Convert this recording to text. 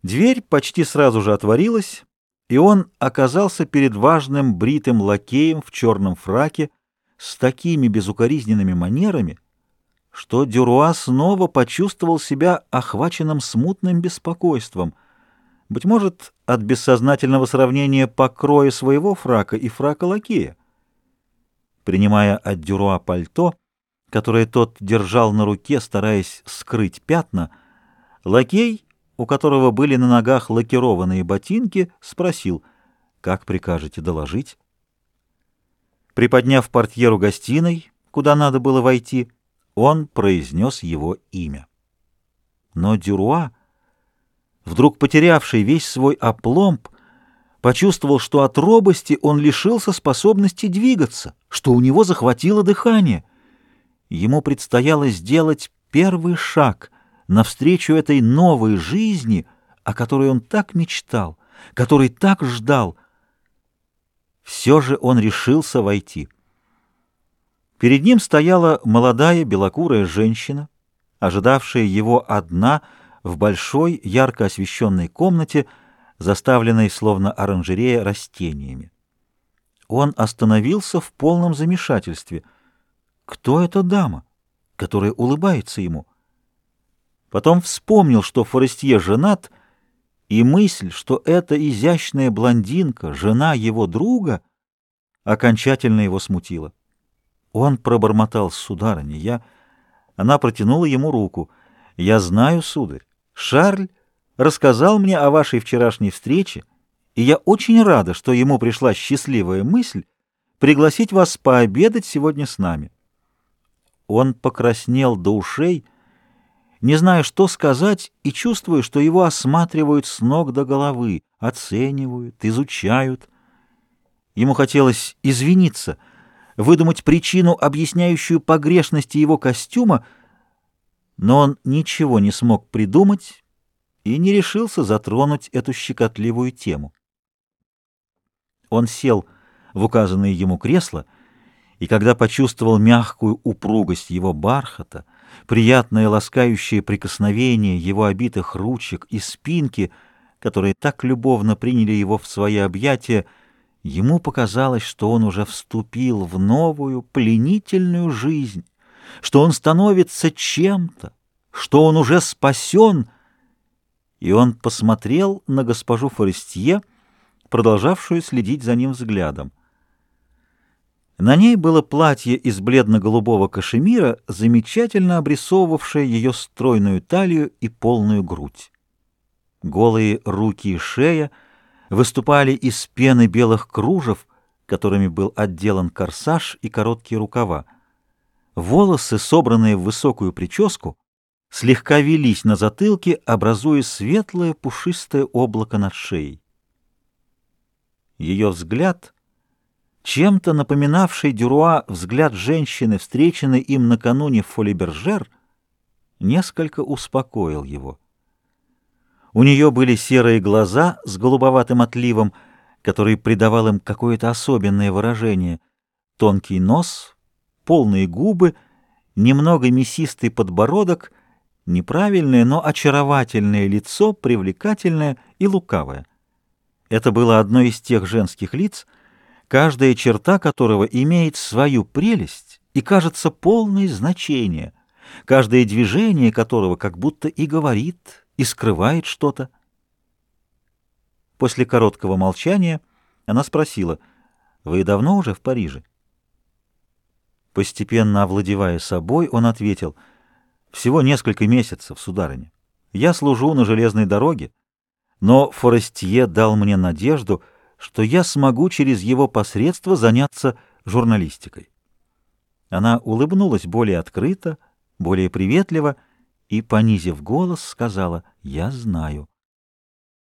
Дверь почти сразу же отворилась, и он оказался перед важным бритым лакеем в черном фраке с такими безукоризненными манерами, что Дюруа снова почувствовал себя охваченным смутным беспокойством, быть может, от бессознательного сравнения покроя своего фрака и фрака лакея. Принимая от Дюруа пальто, которое тот держал на руке, стараясь скрыть пятна, лакей, у которого были на ногах лакированные ботинки, спросил: «Как прикажете доложить?» Приподняв портьеру гостиной, куда надо было войти, он произнес его имя. Но Дюруа, вдруг потерявший весь свой апломб, почувствовал, что от робости он лишился способности двигаться, что у него захватило дыхание. Ему предстояло сделать первый шаг навстречу этой новой жизни, о которой он так мечтал, которой так ждал. Все же он решился войти. Перед ним стояла молодая белокурая женщина, ожидавшая его одна в большой ярко освещенной комнате, заставленной словно оранжерея растениями. Он остановился в полном замешательстве. Кто эта дама, которая улыбается ему? Потом вспомнил, что Форестье женат, и мысль, что эта изящная блондинка, жена его друга, окончательно его смутила. Он пробормотал: «Сударыня, Она протянула ему руку. «Я знаю, сударь, Шарль рассказал мне о вашей вчерашней встрече, и я очень рада, что ему пришла счастливая мысль пригласить вас пообедать сегодня с нами». Он покраснел до ушей, не зная, что сказать, и чувствуя, что его осматривают с ног до головы, оценивают, изучают. Ему хотелось извиниться, выдумать причину, объясняющую погрешности его костюма, но он ничего не смог придумать и не решился затронуть эту щекотливую тему. Он сел в указанное ему кресло, и когда почувствовал мягкую упругость его бархата, приятное ласкающее прикосновение его обитых ручек и спинки, которые так любовно приняли его в свои объятия, ему показалось, что он уже вступил в новую пленительную жизнь, что он становится чем-то, что он уже спасен, и он посмотрел на госпожу Форестье, продолжавшую следить за ним взглядом. На ней было платье из бледно-голубого кашемира, замечательно обрисовывавшее ее стройную талию и полную грудь. Голые руки и шея выступали из пены белых кружев, которыми был отделан корсаж и короткие рукава. Волосы, собранные в высокую прическу, слегка вились на затылке, образуя светлое пушистое облако над шеей. Ее взгляд, чем-то напоминавший Дюруа взгляд женщины, встреченной им накануне в Фолибержер, несколько успокоил его. У нее были серые глаза с голубоватым отливом, который придавал им какое-то особенное выражение, тонкий нос, полные губы, немного мясистый подбородок, неправильное, но очаровательное лицо, привлекательное и лукавое. Это было одно из тех женских лиц, каждая черта которого имеет свою прелесть и кажется полной значения, каждое движение которого как будто и говорит, и скрывает что-то. После короткого молчания она спросила: «Вы давно уже в Париже?» Постепенно овладевая собой, он ответил: «Всего несколько месяцев, сударыня. Я служу на железной дороге, но Форестье дал мне надежду, что я смогу через его посредство заняться журналистикой». Она улыбнулась более открыто, более приветливо и, понизив голос, сказала: «Я знаю».